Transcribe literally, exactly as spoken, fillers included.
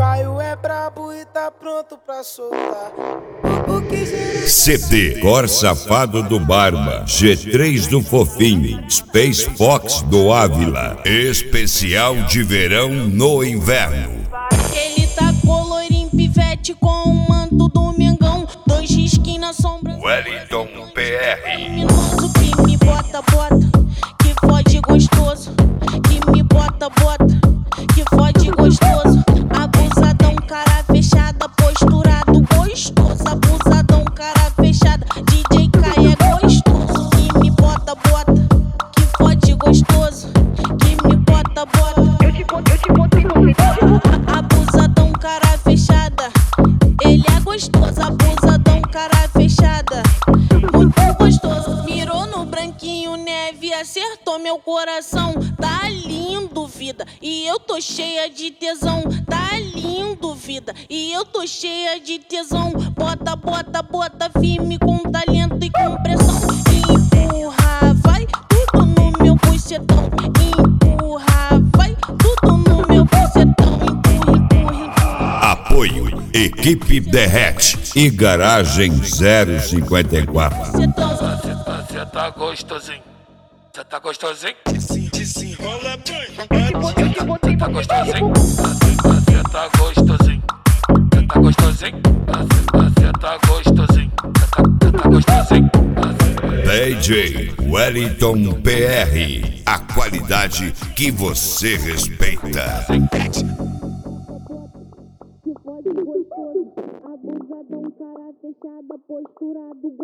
Caio é brabo e tá pronto pra soltar. O que C D Cor Safado do Barba, G três do Fofinho, Space Fox do Ávila, especial de verão no inverno. Ele tá colorinho pivete com o manto do Mengão, dois risquinhos na sombra. Wellington P R. Criminoso que me bota, bota, que fode gostoso, que me bota, bota, que fode gostoso. Abusadão, cara fechada, posturado gostoso. Abusadão, cara fechada, D J Caio é gostoso. Que me bota, bota, que fode gostoso, que me bota, bota. Eu te boto, eu te boto em abusadão, cara fechada, ele é gostoso. Abusadão, cara fechada, muito gostoso. Mirou no branquinho, neve, acertou meu coração. Tá lindo, vida, e eu tô cheia de tesão. Tá lindo, vida, e eu tô cheia de tesão. Bota, bota, bota firme com talento e com pressão. Empurra, vai tudo no meu bucetão. Empurra, vai tudo no meu bucetão. Empurra, empurra, empurra. Apoio Equipe Derrete e Garagem zero cinquenta e quatro. Cê tá gostosinho, cê tá gostosinho, desenrola cê tá gostosinho, cê tá gostosinho, cê tá gostosinho, cê tá gostosinho, cê tá gostosinho. D J Wellington P R, a qualidade que você respeita. Abusadão, cara fechada, posturado